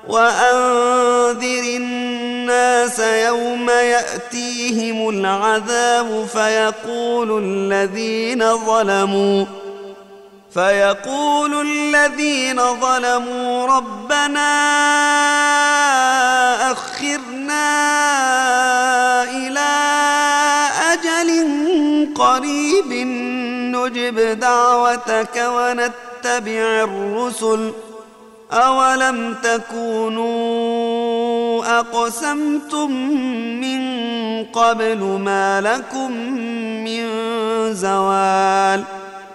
وأنذر الناس يوم يأتيهم العذاب فيقول الذين ظلموا ربنا أخرنا إلى أجل قريب نجب دعوتك ونتبع الرسل أولم تكونوا أقسمتم من قبل ما لكم من زوال